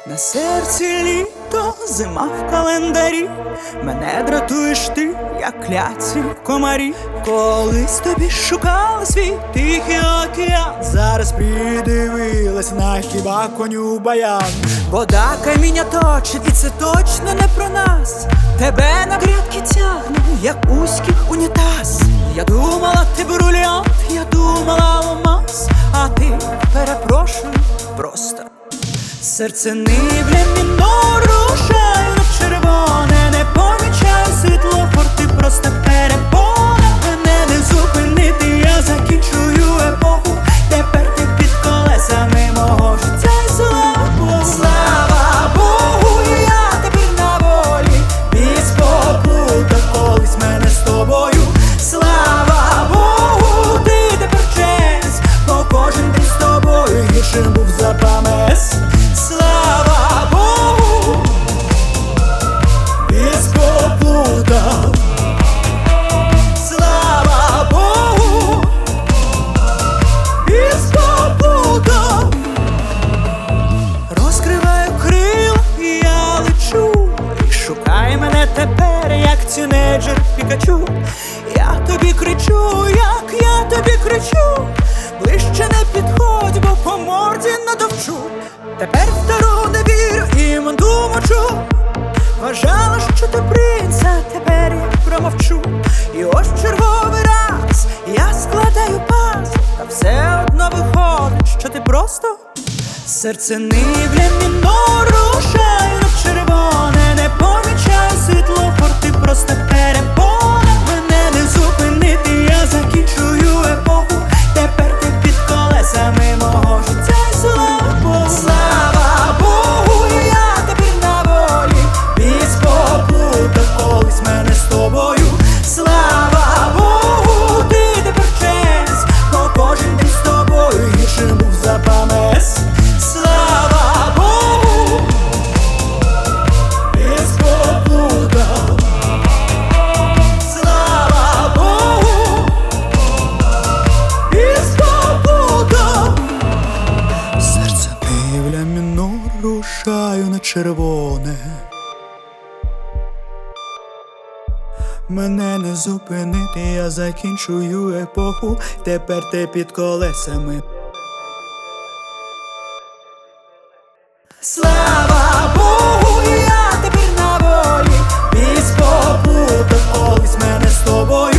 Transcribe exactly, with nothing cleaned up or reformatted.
На серці літо, зима в календарі. Мене дратуєш ти, як кляці комарі. Колись тобі шукала свій тихий океан, зараз придивилась на хіба коню баян. Вода каміння точить, і це точно не про нас. Тебе на грядки тягне, як узьких унітаз. Я думала, ти брильянт, я думала алмаз, а ти, перепрошую, просто серце нивля мінор, рушаю на червоне, не помічаю світлофор, ти просто перепона. Мене не зупинити, я закінчую епоху. Тепер ти під колесами мого життя, і слава Богу. Слава Богу, я тепер на волі, віз поплутав колись мене з тобою. Слава Богу, ти тепер честь, бо кожен день з тобою гіршим був за пам'ять. Слава Богу, віз поплутав. Слава Богу, віз поплутав. Розкриваю крила і я лечу, і шукай мене тепер, як тінейджер Пікачу. Я тобі кричу, як я тобі кричу, ближче не підходь, бо по морді надовчу. Тепер в дорогу не вірю і манду мочу. Вважала, що ти принц, а тепер я промовчу. І ось в черговий раз я складаю паз, та все одно виходить, що ти просто серце нивля мінор, рушаю на червоне, не помічаю світлофор, ти просто перепона. Мене не зупинити, я закінчую епоху. Тепер ти під колесами мого життя, і слава Богу. Слава Богу, я тепер на волі, віз поплутав колись мене з тобою. Слава Богу, ти тепер честь, бо кожен день з тобою гіршим був за пам'ять. Слава Богу, віз поплутав. Слава Богу, віз поплутав. Серце нивля мінор, рушаю на червоне. Мене не зупинити, я закінчую епоху. Тепер ти під колесами. Слава Богу, я тепер на волі, віз поплутав колись мене з тобою.